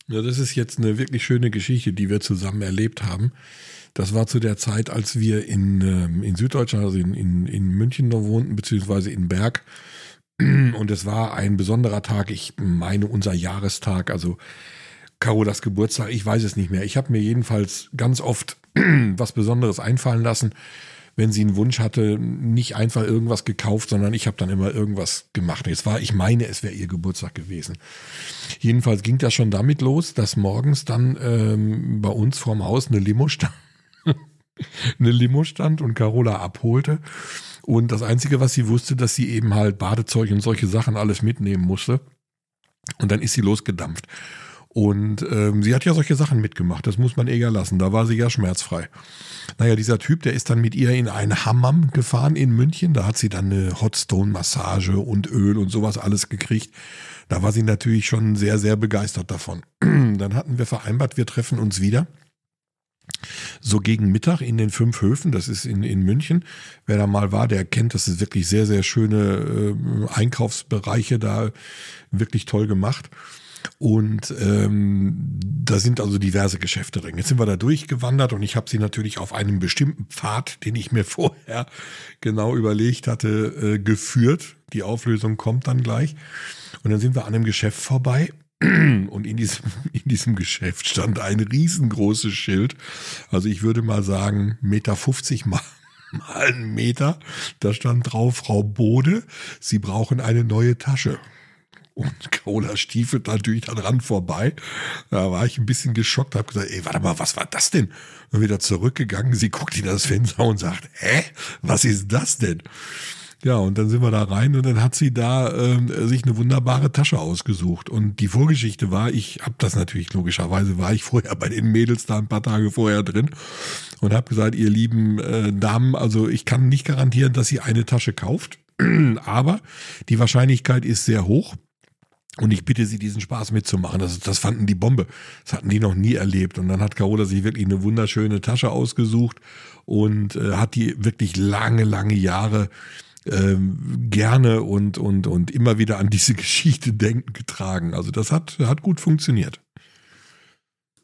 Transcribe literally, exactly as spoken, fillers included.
Ja, das ist jetzt eine wirklich schöne Geschichte, die wir zusammen erlebt haben. Das war zu der Zeit, als wir in, ähm, in Süddeutschland, also in, in, in München noch wohnten, beziehungsweise in Berg. Und es war ein besonderer Tag, ich meine unser Jahrestag, also Carolas Geburtstag, ich weiß es nicht mehr. Ich habe mir jedenfalls ganz oft was Besonderes einfallen lassen, wenn sie einen Wunsch hatte, nicht einfach irgendwas gekauft, sondern ich habe dann immer irgendwas gemacht. Jetzt war, ich meine, es wäre ihr Geburtstag gewesen. Jedenfalls ging das schon damit los, dass morgens dann ähm, bei uns vorm Haus eine Limo stand, eine Limo stand und Carola abholte. Und das Einzige, was sie wusste, dass sie eben halt Badezeug und solche Sachen alles mitnehmen musste. Und dann ist sie losgedampft. Und ähm, sie hat ja solche Sachen mitgemacht, das muss man eher lassen, da war sie ja schmerzfrei. Naja, dieser Typ, der ist dann mit ihr in einen Hammam gefahren in München, da hat sie dann eine Hotstone-Massage und Öl und sowas alles gekriegt. Da war sie natürlich schon sehr, sehr begeistert davon. Dann hatten wir vereinbart, wir treffen uns wieder. So gegen Mittag in den fünf Höfen, das ist in, in München. Wer da mal war, der kennt, das ist wirklich sehr, sehr schöne äh, Einkaufsbereiche da, wirklich toll gemacht. Und ähm, da sind also diverse Geschäfte drin. Jetzt sind wir da durchgewandert und ich habe sie natürlich auf einem bestimmten Pfad, den ich mir vorher genau überlegt hatte, äh, geführt. Die Auflösung kommt dann gleich. Und dann sind wir an einem Geschäft vorbei. Und in diesem, in diesem Geschäft stand ein riesengroßes Schild. Also ich würde mal sagen, Meter fünfzig mal, mal einen Meter. Da stand drauf, Frau Bode, Sie brauchen eine neue Tasche. Und Carola stiefelt natürlich daran vorbei. Da war ich ein bisschen geschockt, habe gesagt, ey, warte mal, was war das denn? Und wieder zurückgegangen, sie guckt in das Fenster und sagt, hä, was ist das denn? Ja, und dann sind wir da rein und dann hat sie da ähm, sich eine wunderbare Tasche ausgesucht. Und die Vorgeschichte war, ich habe das natürlich logischerweise, war ich vorher bei den Mädels da ein paar Tage vorher drin und habe gesagt, ihr lieben äh, Damen, also ich kann nicht garantieren, dass ihr eine Tasche kauft, aber die Wahrscheinlichkeit ist sehr hoch. Und ich bitte Sie, diesen Spaß mitzumachen. Das, das fanden die Bombe. Das hatten die noch nie erlebt. Und dann hat Carola sich wirklich eine wunderschöne Tasche ausgesucht und äh, hat die wirklich lange, lange Jahre ähm, gerne und, und, und immer wieder an diese Geschichte denken getragen. Also das hat, hat gut funktioniert.